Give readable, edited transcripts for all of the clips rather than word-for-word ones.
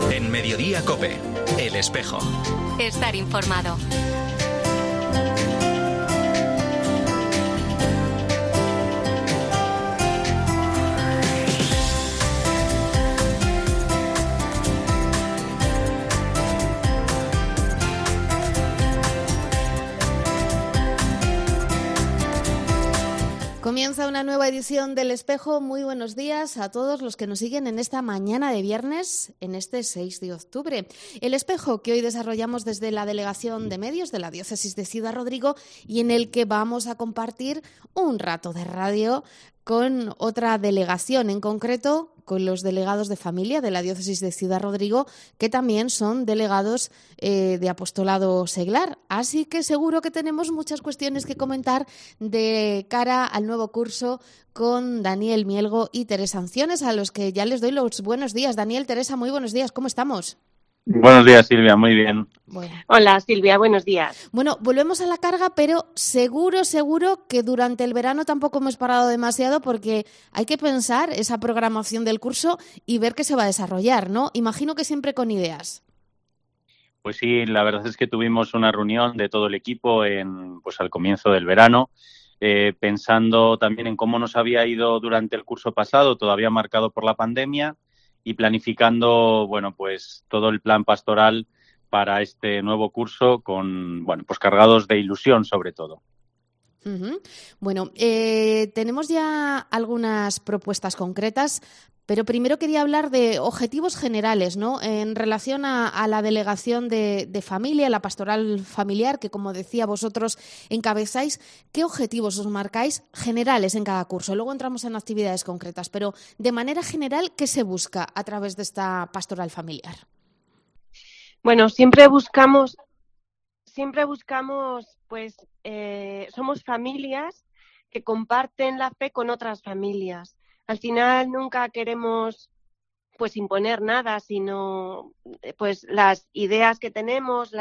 En Mediodía COPE, El Espejo. Estar informado. Comienza una nueva edición del Espejo. Muy buenos días a todos los que nos siguen en esta mañana de viernes, en este 6 de octubre. El Espejo que hoy desarrollamos desde la Delegación de Medios de la Diócesis de Ciudad Rodrigo y en el que vamos a compartir un rato de radio con otra delegación, en concreto con los delegados de familia de la Diócesis de Ciudad Rodrigo, que también son delegados de Apostolado Seglar. Así que seguro que tenemos muchas cuestiones que comentar de cara al nuevo curso con Daniel Mielgo y Teresa Anciones, a los que ya les doy los buenos días. Daniel, Teresa, muy buenos días. ¿Cómo estamos? Buenos días, Silvia, muy bien. Bueno. Hola, Silvia, buenos días. Bueno, volvemos a la carga, pero seguro que durante el verano tampoco hemos parado demasiado porque hay que pensar esa programación del curso y ver qué se va a desarrollar, ¿no? Imagino que siempre con ideas. Pues sí, la verdad es que tuvimos una reunión de todo el equipo al comienzo del verano, pensando también en cómo nos había ido durante el curso pasado, todavía marcado por la pandemia, y planificando, todo el plan pastoral para este nuevo curso cargados de ilusión sobre todo. Uh-huh. Bueno, tenemos ya algunas propuestas concretas, pero primero quería hablar de objetivos generales, ¿no? En relación a la delegación de familia, la pastoral familiar, que como decía vosotros encabezáis. ¿Qué objetivos os marcáis generales en cada curso? Luego entramos en actividades concretas, pero de manera general, ¿qué se busca a través de esta pastoral familiar? Bueno, siempre buscamos, somos familias que comparten la fe con otras familias. Al final nunca queremos imponer nada, sino las ideas que tenemos,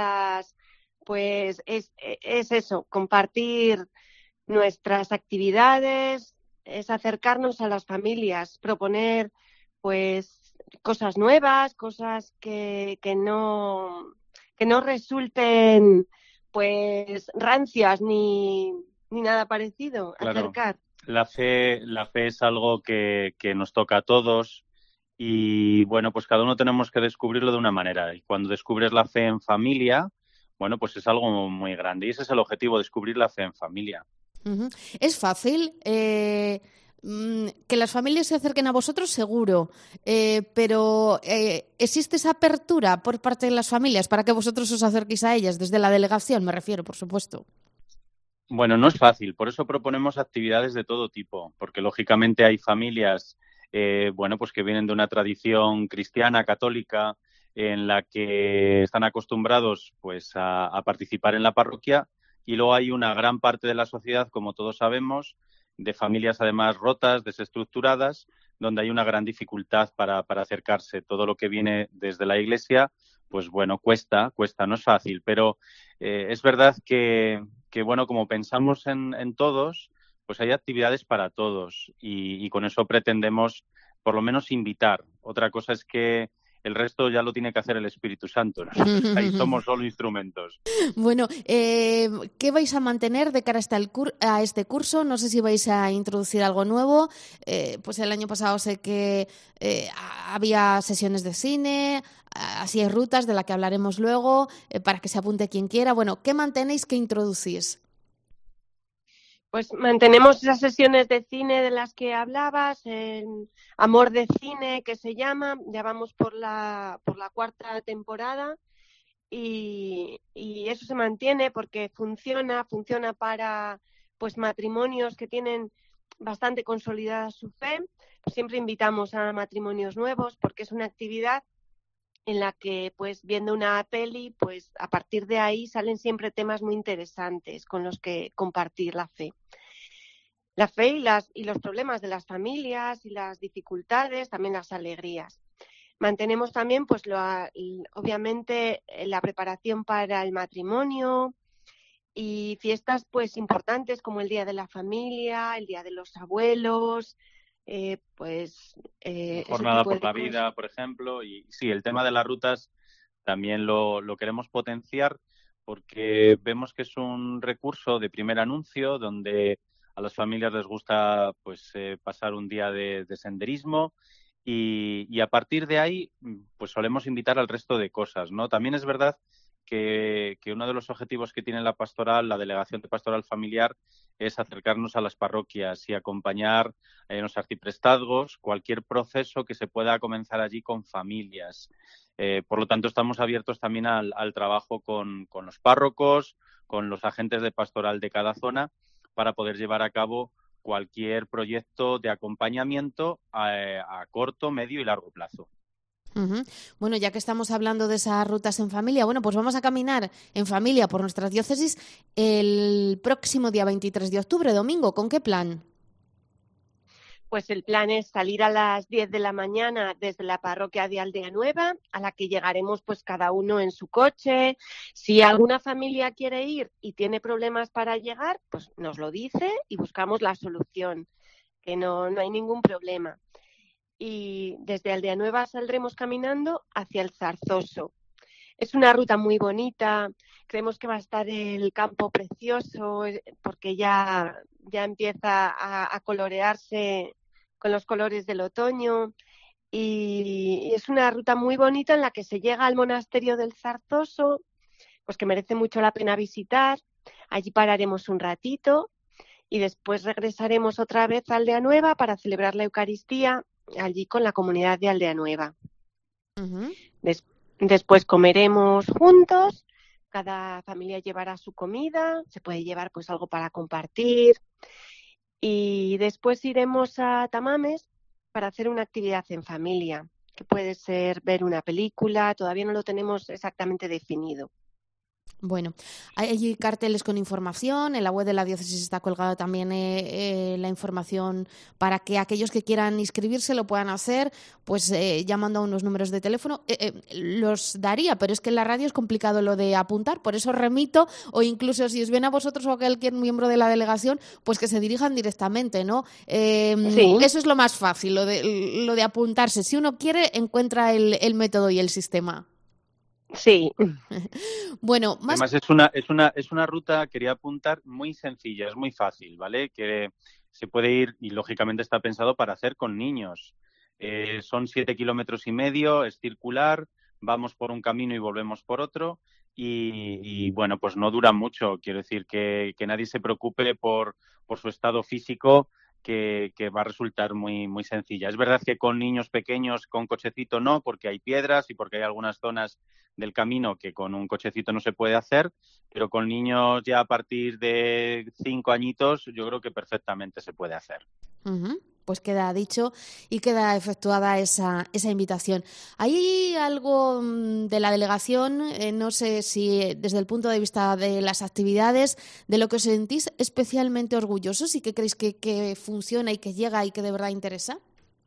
es eso, compartir nuestras actividades, es acercarnos a las familias, proponer cosas nuevas, cosas que no resulten rancias ni nada parecido. Claro. Acercar. La fe es algo que nos toca a todos y, cada uno tenemos que descubrirlo de una manera. Y cuando descubres la fe en familia, es algo muy grande. Y ese es el objetivo, descubrir la fe en familia. Uh-huh. ¿Es fácil que las familias se acerquen a vosotros? Seguro. Pero ¿existe esa apertura por parte de las familias para que vosotros os acerquéis a ellas? Desde la delegación, me refiero, por supuesto. Bueno, no es fácil, por eso proponemos actividades de todo tipo, porque lógicamente hay familias que vienen de una tradición cristiana, católica, en la que están acostumbrados a participar en la parroquia, y luego hay una gran parte de la sociedad, como todos sabemos, de familias además rotas, desestructuradas, donde hay una gran dificultad para acercarse. Todo lo que viene desde la Iglesia, cuesta, no es fácil, pero es verdad que como pensamos en todos, hay actividades para todos y con eso pretendemos por lo menos invitar. Otra cosa es que el resto ya lo tiene que hacer el Espíritu Santo. Nosotros ahí somos solo instrumentos. Bueno, ¿qué vais a mantener de cara a este curso? No sé si vais a introducir algo nuevo. El año pasado sé que había sesiones de cine, así hay rutas de la que hablaremos luego, para que se apunte quien quiera. Bueno, ¿qué mantenéis, qué introducís? Pues mantenemos esas sesiones de cine de las que hablabas, Amor de Cine, que se llama. Ya vamos por la 4ª temporada y eso se mantiene porque funciona para matrimonios que tienen bastante consolidada su fe. Siempre invitamos a matrimonios nuevos porque es una actividad en la que, viendo una peli, a partir de ahí salen siempre temas muy interesantes con los que compartir la fe. La fe y los problemas de las familias y las dificultades, también las alegrías. Mantenemos también, obviamente, la preparación para el matrimonio y fiestas, importantes como el Día de la Familia, el Día de los Abuelos, Jornada por la vida, por ejemplo. Y sí, el tema de las rutas también lo queremos potenciar porque vemos que es un recurso de primer anuncio donde a las familias les gusta pues pasar un día de senderismo y a partir de ahí pues solemos invitar al resto de cosas, ¿no? También es verdad que uno de los objetivos que tiene la pastoral, la delegación de pastoral familiar, es acercarnos a las parroquias y acompañar en los arciprestazgos cualquier proceso que se pueda comenzar allí con familias. Por lo tanto, estamos abiertos también al trabajo con los párrocos, con los agentes de pastoral de cada zona, para poder llevar a cabo cualquier proyecto de acompañamiento a corto, medio y largo plazo. Uh-huh. Bueno, ya que estamos hablando de esas rutas en familia, bueno, pues vamos a caminar en familia por nuestras diócesis el próximo día 23 de octubre, domingo. ¿Con qué plan? Pues el plan es salir a las 10 de la mañana desde la parroquia de Aldea Nueva, a la que llegaremos pues cada uno en su coche. Si alguna familia quiere ir y tiene problemas para llegar, pues nos lo dice y buscamos la solución, que no hay ningún problema. Y desde Aldea Nueva saldremos caminando hacia el Zarzoso. Es una ruta muy bonita, creemos que va a estar el campo precioso porque ya empieza a colorearse con los colores del otoño y es una ruta muy bonita en la que se llega al monasterio del Zarzoso, pues que merece mucho la pena visitar. Allí pararemos un ratito y después regresaremos otra vez a Aldea Nueva para celebrar la Eucaristía allí con la comunidad de Aldea Nueva. Uh-huh. Después comeremos juntos, cada familia llevará su comida, se puede llevar pues algo para compartir y después iremos a Tamames para hacer una actividad en familia, que puede ser ver una película, todavía no lo tenemos exactamente definido. Bueno, hay carteles con información, en la web de la diócesis está colgada también la información para que aquellos que quieran inscribirse lo puedan hacer, pues llamando a unos números de teléfono. Los daría, pero es que en la radio es complicado lo de apuntar, por eso remito, o incluso si os viene a vosotros o a cualquier miembro de la delegación, pues que se dirijan directamente, ¿no? Sí. Eso es lo más fácil, lo de apuntarse. Si uno quiere, encuentra el método y el sistema. Sí. Bueno, además es una ruta, quería apuntar, muy sencilla, es muy fácil, ¿vale? Que se puede ir y lógicamente está pensado para hacer con niños. Son 7,5 kilómetros, es circular, vamos por un camino y volvemos por otro y bueno, pues no dura mucho. Quiero decir que nadie se preocupe por su estado físico, que va a resultar muy, muy sencilla. Es verdad que con niños pequeños, con cochecito no, porque hay piedras y porque hay algunas zonas del camino que con un cochecito no se puede hacer, pero con niños ya a partir de 5 añitos yo creo que perfectamente se puede hacer. Uh-huh. Pues queda dicho y queda efectuada esa invitación. ¿Hay algo de la delegación, no sé si desde el punto de vista de las actividades, de lo que os sentís especialmente orgullosos y que creéis que funciona y que llega y que de verdad interesa?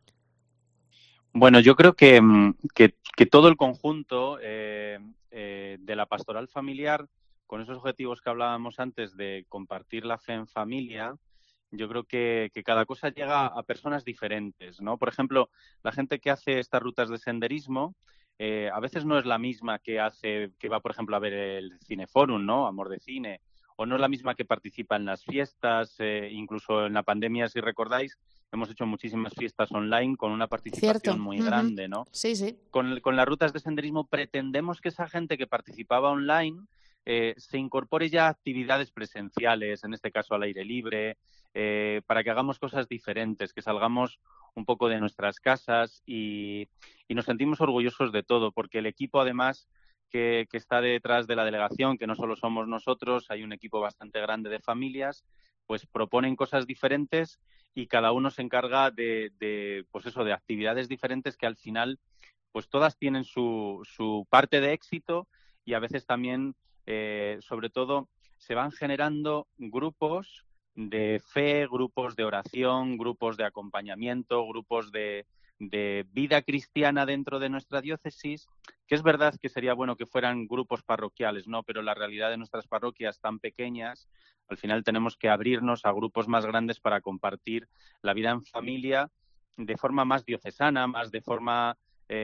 Bueno, yo creo que todo el conjunto de la pastoral familiar, con esos objetivos que hablábamos antes de compartir la fe en familia, yo creo que cada cosa llega a personas diferentes, ¿no? Por ejemplo, la gente que hace estas rutas de senderismo a veces no es la misma que va, por ejemplo, a ver el Cineforum, ¿no? Amor de Cine, o no es la misma que participa en las fiestas, incluso en la pandemia, si recordáis, hemos hecho muchísimas fiestas online con una participación muy grande, ¿no? Sí, sí. Con las rutas de senderismo pretendemos que esa gente que participaba online se incorpore ya a actividades presenciales, en este caso al aire libre, para que hagamos cosas diferentes, que salgamos un poco de nuestras casas y nos sentimos orgullosos de todo, porque el equipo además que está detrás de la delegación, que no solo somos nosotros, hay un equipo bastante grande de familias, pues proponen cosas diferentes y cada uno se encarga de actividades diferentes que al final pues todas tienen su parte de éxito y a veces también, sobre todo, se van generando grupos de fe, grupos de oración, grupos de acompañamiento, grupos de vida cristiana dentro de nuestra diócesis, que es verdad que sería bueno que fueran grupos parroquiales, ¿no? Pero la realidad de nuestras parroquias tan pequeñas, al final tenemos que abrirnos a grupos más grandes para compartir la vida en familia de forma más diocesana, más de forma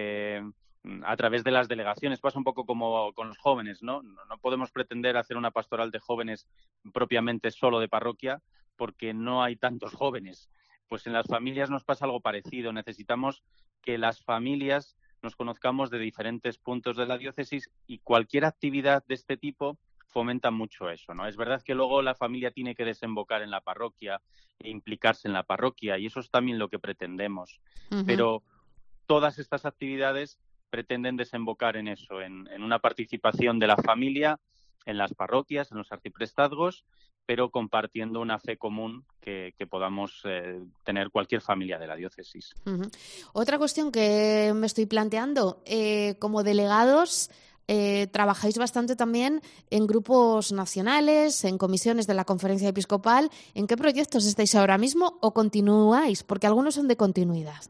a través de las delegaciones. Pasa un poco como con los jóvenes, ¿no? No podemos pretender hacer una pastoral de jóvenes propiamente solo de parroquia porque no hay tantos jóvenes. Pues en las familias nos pasa algo parecido. Necesitamos que las familias nos conozcamos de diferentes puntos de la diócesis y cualquier actividad de este tipo fomenta mucho eso, ¿no? Es verdad que luego la familia tiene que desembocar en la parroquia e implicarse en la parroquia y eso es también lo que pretendemos. Uh-huh. Pero todas estas actividades pretenden desembocar en eso, en una participación de la familia en las parroquias, en los arciprestazgos, pero compartiendo una fe común que podamos tener cualquier familia de la diócesis. Uh-huh. Otra cuestión que me estoy planteando, como delegados, trabajáis bastante también en grupos nacionales, en comisiones de la Conferencia Episcopal. ¿En qué proyectos estáis ahora mismo o continuáis? Porque algunos son de continuidad.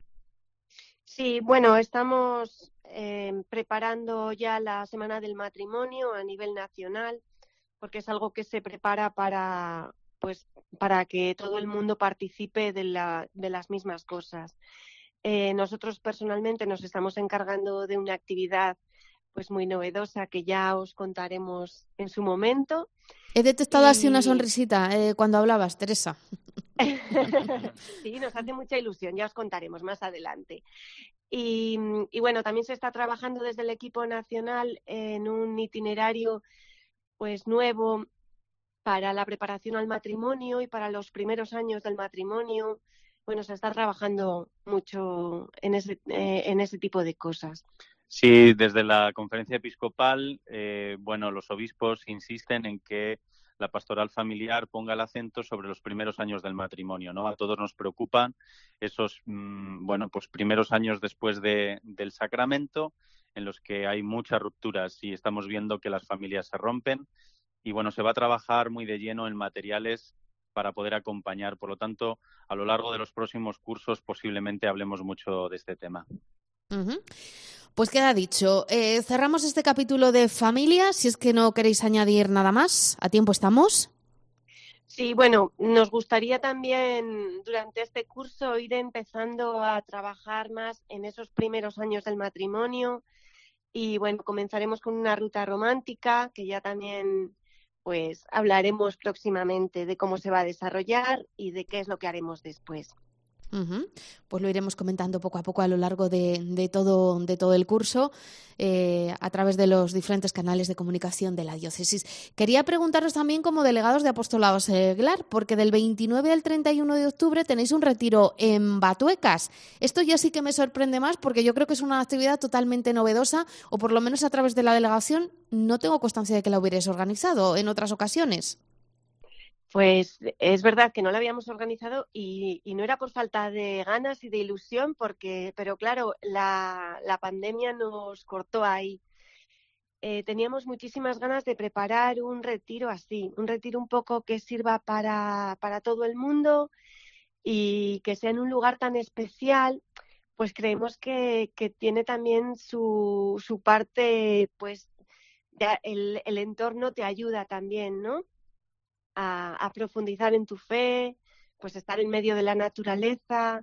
Sí, bueno, estamos preparando ya la Semana del Matrimonio a nivel nacional, porque es algo que se prepara para que todo el mundo participe de las mismas cosas. Nosotros personalmente nos estamos encargando de una actividad pues muy novedosa que ya os contaremos en su momento. He detectado así una sonrisita cuando hablabas, Teresa. Sí, nos hace mucha ilusión, ya os contaremos más adelante. Y bueno, también se está trabajando desde el equipo nacional en un itinerario pues nuevo para la preparación al matrimonio y para los primeros años del matrimonio. Bueno, se está trabajando mucho en ese tipo de cosas. Sí, desde la Conferencia Episcopal, los obispos insisten en que la pastoral familiar ponga el acento sobre los primeros años del matrimonio, ¿no? A todos nos preocupan esos, primeros años después del sacramento, en los que hay muchas rupturas y estamos viendo que las familias se rompen. Y bueno, se va a trabajar muy de lleno en materiales para poder acompañar. Por lo tanto, a lo largo de los próximos cursos posiblemente hablemos mucho de este tema. Uh-huh. Pues queda dicho. Cerramos este capítulo de familia. Si es que no queréis añadir nada más, ¿a tiempo estamos? Sí, bueno, nos gustaría también durante este curso ir empezando a trabajar más en esos primeros años del matrimonio y bueno, comenzaremos con una ruta romántica que ya también pues hablaremos próximamente de cómo se va a desarrollar y de qué es lo que haremos después. Uh-huh. Pues lo iremos comentando poco a poco a lo largo de todo el curso a través de los diferentes canales de comunicación de la diócesis. Quería preguntaros también como delegados de Apostolado Seglar, porque del 29 al 31 de octubre tenéis un retiro en Batuecas. Esto ya sí que me sorprende más porque yo creo que es una actividad totalmente novedosa, o por lo menos a través de la delegación no tengo constancia de que la hubierais organizado en otras ocasiones. Pues es verdad que no la habíamos organizado y no era por falta de ganas y de ilusión, pero claro, la pandemia nos cortó ahí. Teníamos muchísimas ganas de preparar un retiro así, un retiro un poco que sirva para todo el mundo y que sea en un lugar tan especial, pues creemos que tiene también su parte, pues el entorno te ayuda también, ¿no? A profundizar en tu fe, pues estar en medio de la naturaleza.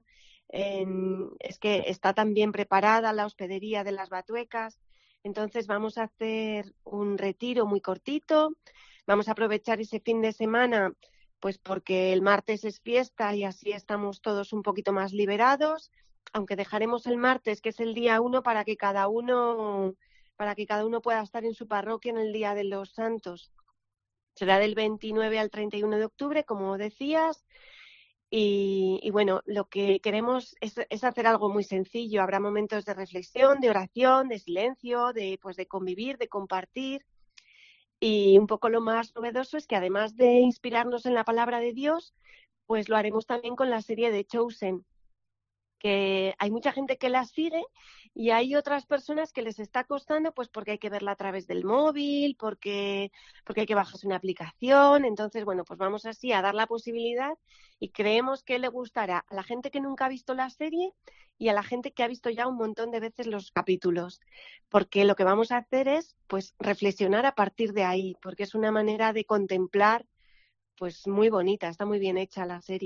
Es que está tan bien preparada la hospedería de las Batuecas. Entonces vamos a hacer un retiro muy cortito. Vamos a aprovechar ese fin de semana, pues porque el martes es fiesta y así estamos todos un poquito más liberados. Aunque dejaremos el martes, que es el día 1, para que cada uno pueda estar en su parroquia en el Día de los Santos. Será del 29 al 31 de octubre, como decías, y bueno, lo que queremos es hacer algo muy sencillo. Habrá momentos de reflexión, de oración, de silencio, de convivir, de compartir. Y un poco lo más novedoso es que además de inspirarnos en la palabra de Dios, pues lo haremos también con la serie de Chosen, que hay mucha gente que la sigue y hay otras personas que les está costando, pues porque hay que verla a través del móvil, porque hay que bajarse una aplicación. Entonces, bueno, pues vamos así a dar la posibilidad y creemos que le gustará a la gente que nunca ha visto la serie y a la gente que ha visto ya un montón de veces los capítulos, porque lo que vamos a hacer es pues reflexionar a partir de ahí, porque es una manera de contemplar pues muy bonita, está muy bien hecha la serie.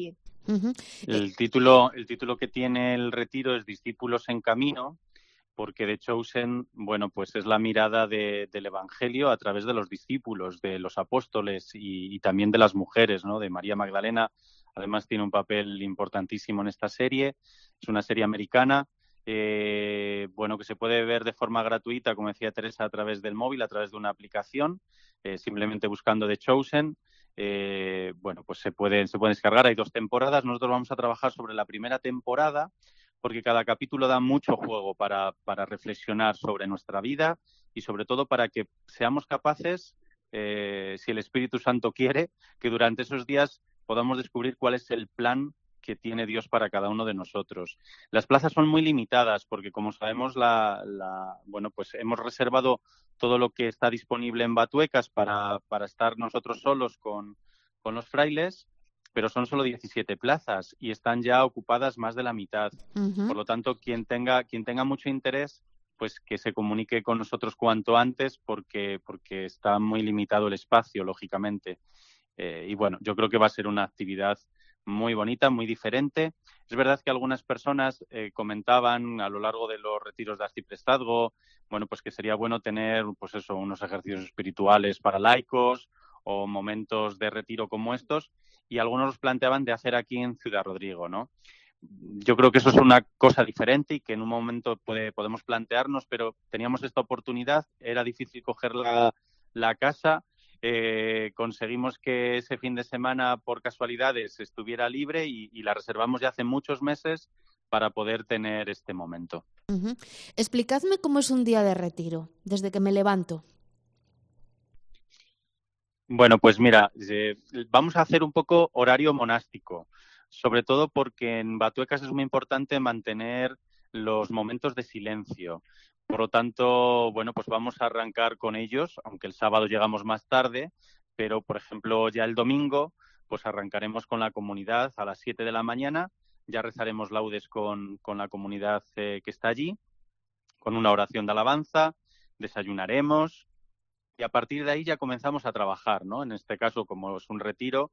Ujú. El título que tiene el retiro es Discípulos en Camino, porque The Chosen, bueno, pues es la mirada del Evangelio a través de los discípulos, de los apóstoles y también de las mujeres, ¿no? De María Magdalena. Además tiene un papel importantísimo en esta serie. Es una serie americana, bueno, que se puede ver de forma gratuita, como decía Teresa, a través del móvil, a través de una aplicación, simplemente buscando The Chosen. Bueno, pues se puede descargar. Hay 2 temporadas. Nosotros vamos a trabajar sobre la primera temporada, porque cada capítulo da mucho juego para reflexionar sobre nuestra vida y sobre todo para que seamos capaces, si el Espíritu Santo quiere, que durante esos días podamos descubrir cuál es el plan que tiene Dios para cada uno de nosotros. Las plazas son muy limitadas porque, como sabemos, bueno, pues hemos reservado todo lo que está disponible en Batuecas para estar nosotros solos con los frailes, pero son solo 17 plazas y están ya ocupadas más de la mitad. Ujú. Por lo tanto, quien tenga mucho interés, pues que se comunique con nosotros cuanto antes porque está muy limitado el espacio, lógicamente. Y bueno, yo creo que va a ser una actividad muy bonita, muy diferente. Es verdad que algunas personas comentaban a lo largo de los retiros de arciprestazgo, bueno, pues que sería bueno tener, pues eso, unos ejercicios espirituales para laicos o momentos de retiro como estos, y algunos los planteaban de hacer aquí en Ciudad Rodrigo, ¿no? Yo creo que eso es una cosa diferente y que en un momento podemos plantearnos, pero teníamos esta oportunidad, era difícil coger la casa. Conseguimos que ese fin de semana, por casualidades, estuviera libre y la reservamos ya hace muchos meses para poder tener este momento. Ujú. Explicadme cómo es un día de retiro, desde que me levanto. Bueno, pues mira, vamos a hacer un poco horario monástico, sobre todo porque en Batuecas es muy importante mantener los momentos de silencio. Por lo tanto, bueno, pues vamos a arrancar con ellos, aunque el sábado llegamos más tarde, pero por ejemplo ya el domingo, pues arrancaremos con la comunidad a las 7 de la mañana, ya rezaremos laudes con la comunidad que está allí, con una oración de alabanza, desayunaremos y a partir de ahí ya comenzamos a trabajar, ¿no? En este caso, como es un retiro,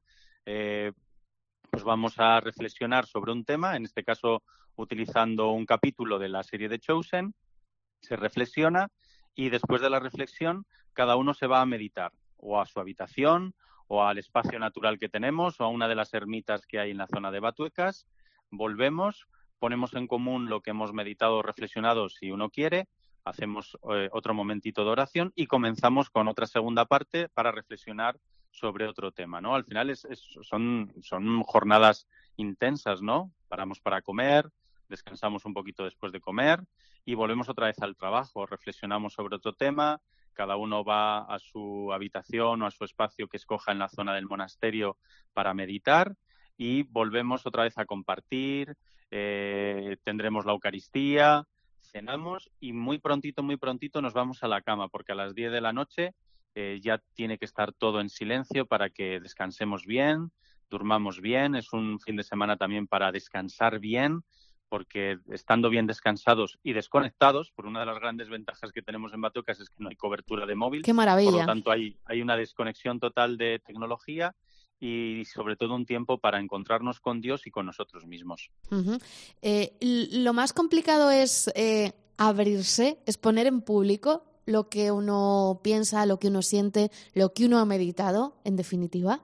pues vamos a reflexionar sobre un tema, en este caso utilizando un capítulo de la serie de Chosen, se reflexiona y después de la reflexión cada uno se va a meditar o a su habitación o al espacio natural que tenemos o a una de las ermitas que hay en la zona de Batuecas, volvemos, ponemos en común lo que hemos meditado o reflexionado si uno quiere, hacemos otro momentito de oración y comenzamos con otra segunda parte para reflexionar sobre otro tema, ¿no? Al final son jornadas intensas, ¿no? Paramos para comer, descansamos un poquito después de comer y volvemos otra vez al trabajo, reflexionamos sobre otro tema, cada uno va a su habitación o a su espacio que escoja en la zona del monasterio para meditar y volvemos otra vez a compartir, tendremos la Eucaristía, cenamos y muy prontito nos vamos a la cama porque a las 10 de la noche ya tiene que estar todo en silencio para que descansemos bien, durmamos bien, es un fin de semana también para descansar bien, porque estando bien descansados y desconectados, por una de las grandes ventajas que tenemos en Batuecas es que no hay cobertura de móvil, ¡Qué por maravilla! lo tanto hay una desconexión total de tecnología y sobre todo un tiempo para encontrarnos con Dios y con nosotros mismos. Ujú. Lo más complicado es abrirse, es poner en público lo que uno piensa, lo que uno siente, lo que uno ha meditado, en definitiva.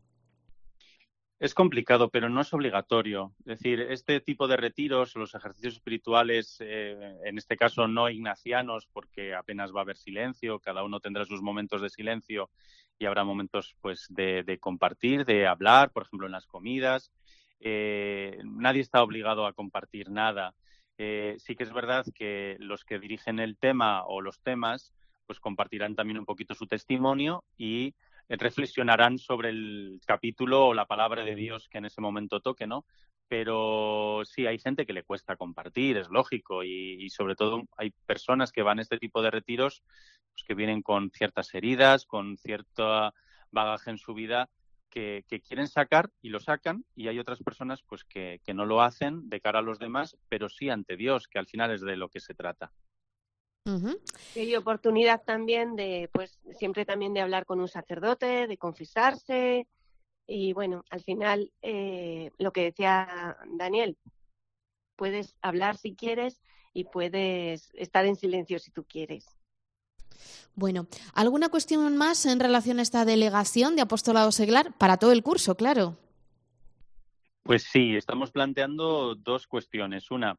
Es complicado, pero no es obligatorio. Es decir, este tipo de retiros, los ejercicios espirituales, en este caso no ignacianos, porque apenas va a haber silencio, cada uno tendrá sus momentos de silencio y habrá momentos pues de compartir, de hablar, por ejemplo, en las comidas. Nadie está obligado a compartir nada. Sí que es verdad que los que dirigen el tema o los temas, pues compartirán también un poquito su testimonio y reflexionarán sobre el capítulo o la palabra de Dios que en ese momento toque, ¿no? Pero sí, hay gente que le cuesta compartir, es lógico, y sobre todo hay personas que van a este tipo de retiros pues, que vienen con ciertas heridas, con cierto bagaje en su vida que quieren sacar y lo sacan, y hay otras personas pues que no lo hacen de cara a los demás, pero sí ante Dios, que al final es de lo que se trata. Uh-huh. Hay oportunidad también de, pues, siempre también de hablar con un sacerdote, de confesarse, Y bueno, al final, lo que decía Daniel, puedes hablar si quieres y puedes estar en silencio si tú quieres. Bueno, ¿alguna cuestión más en relación a esta delegación de apostolado seglar para todo el curso, claro? Pues sí, estamos planteando dos cuestiones. Una,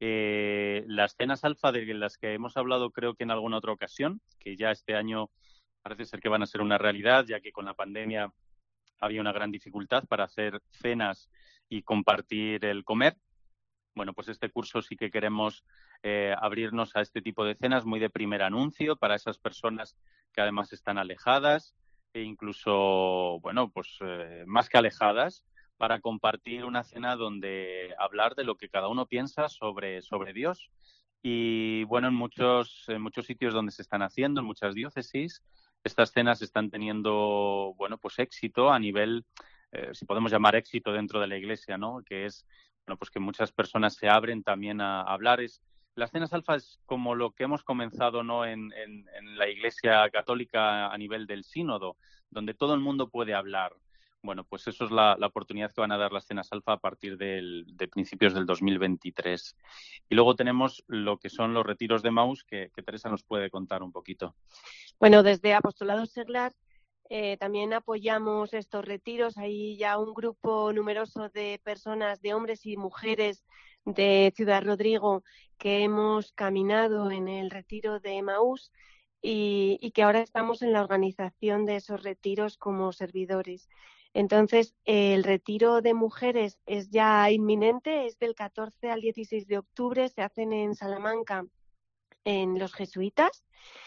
las cenas alfa de las que hemos hablado creo que en alguna otra ocasión, que ya este año parece ser que van a ser una realidad, ya que con la pandemia había una gran dificultad para hacer cenas y compartir el comer. Bueno, pues este curso sí que queremos abrirnos a este tipo de cenas muy de primer anuncio para esas personas que además están alejadas e incluso, bueno, pues más que alejadas, para compartir una cena donde hablar de lo que cada uno piensa sobre Dios. Y bueno, en muchos sitios donde se están haciendo, en muchas diócesis, estas cenas están teniendo, bueno, pues éxito a nivel, si podemos llamar éxito dentro de la Iglesia, ¿no? Que es, bueno, pues que muchas personas se abren también a hablar. Las cenas alfa es como lo que hemos comenzado, ¿no? en la Iglesia Católica a nivel del sínodo, donde todo el mundo puede hablar. Bueno, pues eso es la oportunidad que van a dar las cenas alfa a partir de principios del 2023. Y luego tenemos lo que son los retiros de Emaús, que Teresa nos puede contar un poquito. Bueno, desde Apostolado Seglar también apoyamos estos retiros. Hay ya un grupo numeroso de personas, de hombres y mujeres de Ciudad Rodrigo, que hemos caminado en el retiro de Emaús y que ahora estamos en la organización de esos retiros como servidores. Entonces, el retiro de mujeres es ya inminente, es del 14 al 16 de octubre, se hacen en Salamanca, en los jesuitas.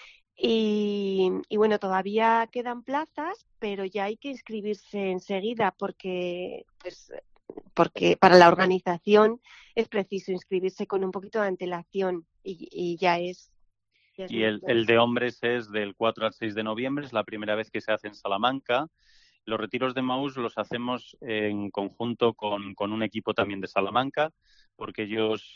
Y bueno, todavía quedan plazas, pero ya hay que inscribirse enseguida porque para la organización es preciso inscribirse con un poquito de antelación y ya es. Y el de hombres es del 4 al 6 de noviembre, es la primera vez que se hace en Salamanca. Los retiros de Emaús los hacemos en conjunto con un equipo también de Salamanca, porque ellos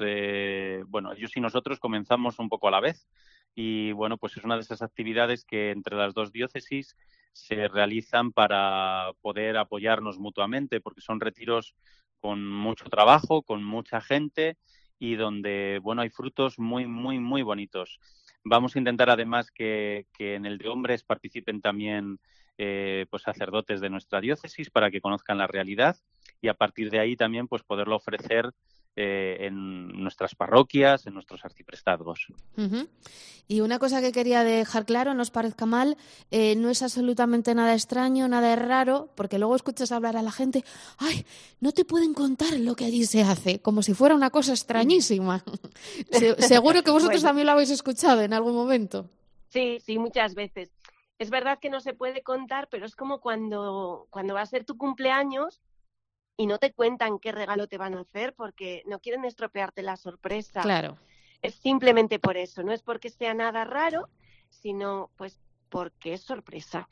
y nosotros comenzamos un poco a la vez. Y bueno, pues es una de esas actividades que entre las dos diócesis se realizan para poder apoyarnos mutuamente, porque son retiros con mucho trabajo, con mucha gente y donde, bueno, hay frutos muy, muy, muy bonitos. Vamos a intentar además que en el de hombres participen también pues sacerdotes de nuestra diócesis para que conozcan la realidad y a partir de ahí también pues poderlo ofrecer en nuestras parroquias, en nuestros arciprestazgos. Uh-huh. Y una cosa que quería dejar claro, no os parezca mal, no es absolutamente nada extraño, nada raro, porque luego escuchas hablar a la gente, ¡ay, no te pueden contar lo que allí se hace! Como si fuera una cosa extrañísima. Seguro que vosotros también lo habéis escuchado en algún momento. Sí, muchas veces. Es verdad que no se puede contar, pero es como cuando va a ser tu cumpleaños y no te cuentan qué regalo te van a hacer porque no quieren estropearte la sorpresa. Claro. Es simplemente por eso, no es porque sea nada raro, sino pues porque es sorpresa.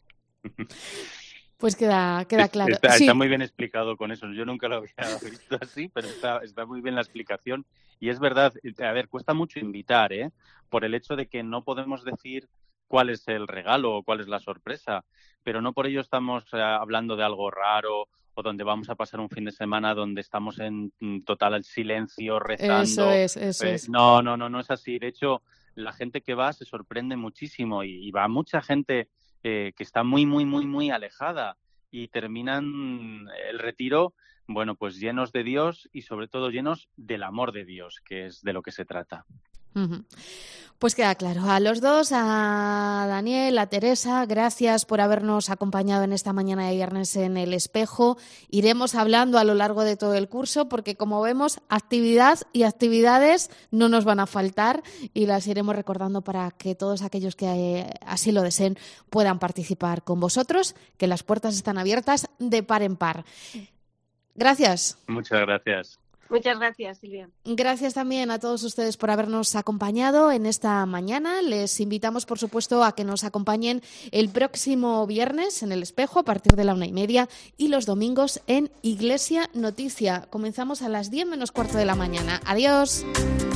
Pues queda claro. Está muy bien explicado con eso. Yo nunca lo había visto así, pero está muy bien la explicación. Y es verdad, a ver, cuesta mucho invitar, por el hecho de que no podemos decir cuál es el regalo o cuál es la sorpresa, pero no por ello estamos hablando de algo raro o donde vamos a pasar un fin de semana donde estamos en total silencio rezando. Eso es. No es así. De hecho, la gente que va se sorprende muchísimo y va mucha gente que está muy, muy, muy, muy alejada y terminan el retiro, bueno, pues llenos de Dios y sobre todo llenos del amor de Dios, que es de lo que se trata. Uh-huh. Pues queda claro. A los dos, a Daniel, a Teresa, gracias por habernos acompañado en esta mañana de viernes en El Espejo. Iremos hablando a lo largo de todo el curso porque, como vemos, actividad y actividades no nos van a faltar y las iremos recordando para que todos aquellos que así lo deseen puedan participar con vosotros, que las puertas están abiertas de par en par. Gracias. Muchas gracias. Muchas gracias, Silvia. Gracias también a todos ustedes por habernos acompañado en esta mañana. Les invitamos, por supuesto, a que nos acompañen el próximo viernes en El Espejo a partir de la 1:30 y los domingos en Iglesia Noticia. Comenzamos a las 10 menos cuarto de la mañana. Adiós.